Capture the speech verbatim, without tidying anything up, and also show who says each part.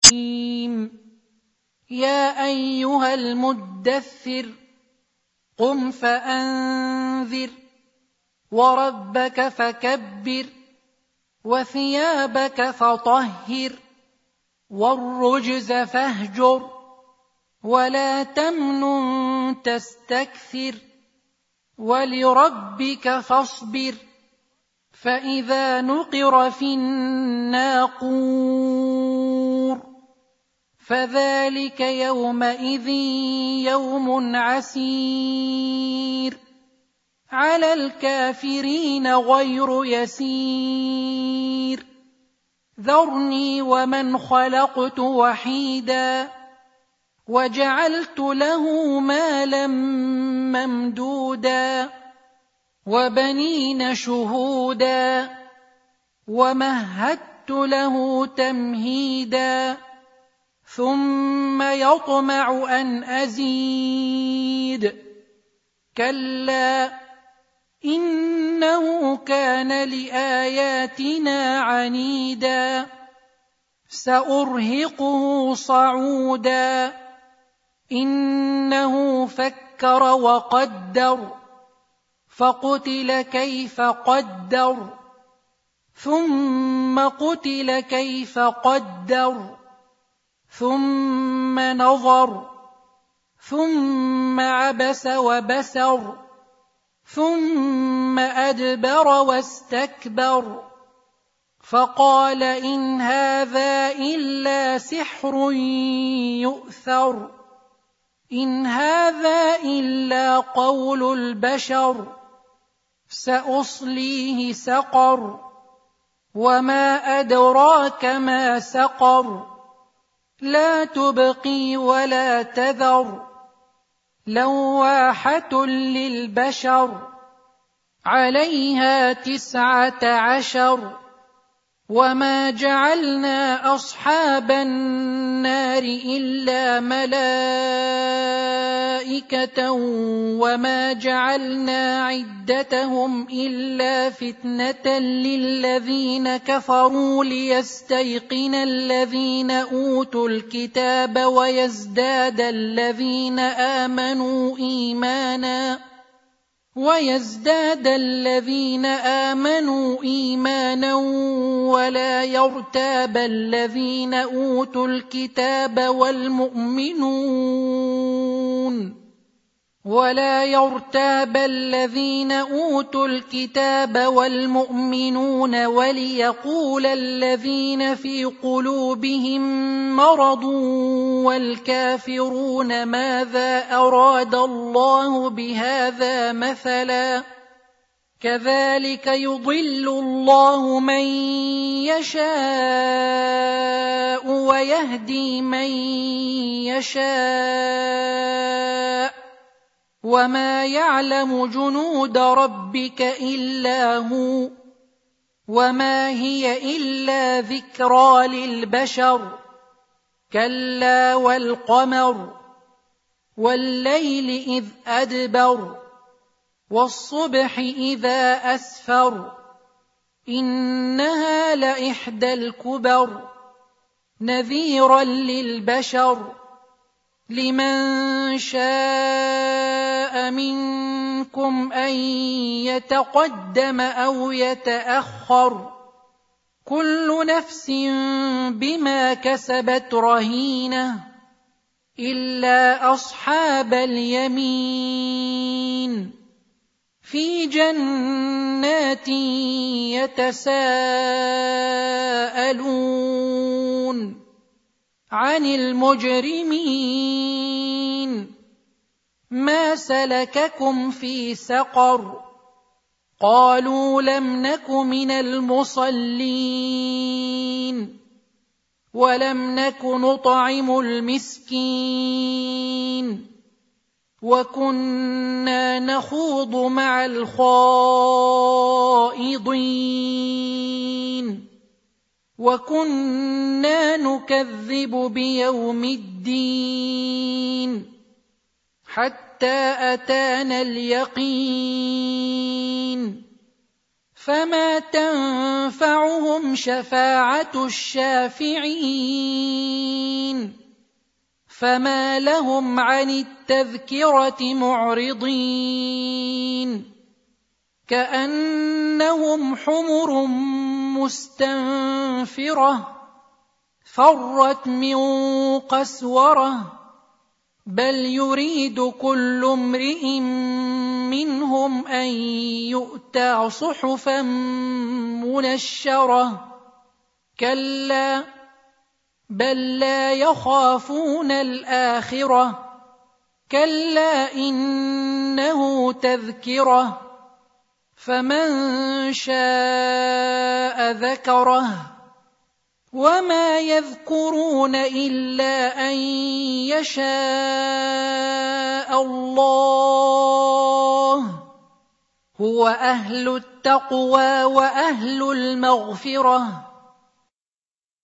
Speaker 1: يا أيها المدثر قم فأنذر وربك فكبر وثيابك فطهر والرجز فاهجر ولا تمنن تستكثر ولربك فاصبر فإذا نقر في الناقور فذلك يومئذ يوم عسير على الكافرين غير يسير ذرني ومن خلقت وحيدا وجعلت له مالا ممدودا وبنين شهودا ومهدت له تمهيدا ثم يطمع أن أزيد كلا إنه كان لآياتنا عنيدا سأرهقه صعودا إنه فكر وقدر فقتل كيف قدر ثم قتل كيف قدر ثم نظر ثم عبس وبسر ثم أدبر واستكبر فقال إن هذا إلا سحر يؤثر إن هذا إلا قول البشر سأصليه سقر وما أدراك ما سقر لا تبقي ولا تذر لواحة للبشر عليها تسعة عشر وما جعلنا أصحاب النار إلا ملائكة وما جعلنا عدتهم إلا فتنة للذين كفروا ليستيقن الذين أوتوا الكتاب ويزداد الذين آمنوا إيمانا ويزداد الذين آمنوا إيمانا ولا يرتاب الذين أوتوا الكتاب والمؤمنون ولا يرتاب الذين أوتوا الكتاب والمؤمنون وليقول الذين في قلوبهم مرض والكافرون ماذا أراد الله بهذا مثلا كذلك يضل الله من يشاء ويهدي من يشاء وما يعلم جنود ربك إلا هو وما هي إلا ذكرى للبشر كلا والقمر والليل إذ أدبر والصبح إذا أسفر إنها لإحدى الكبر نذيرا للبشر لمن شاء منكم أن يتقدم أو يتأخر كل نفس بما كسبت رهينة إلا أصحاب اليمين في جنات يتساءلون عن المجرمين ما سلككم في سقر قالوا لم نك من المصلين ولم نك نطعم المسكين وكنا نخوض مع الخائضين وكنا نكذب بيوم الدين حتى أتانا اليقين فما تنفعهم شفاعة الشافعين فما لهم عن التذكرة معرضين كأنهم حمر مستنفرة فرت من قسورة بل يريد كل امرئ منهم أن يؤتى صحفا منشرة كلا بل لا يخافون الآخرة كلا إنه تذكرة فمن شاء ذكره وما يذكرون إلا أن يشاء الله هو أهل التقوى وأهل المغفرة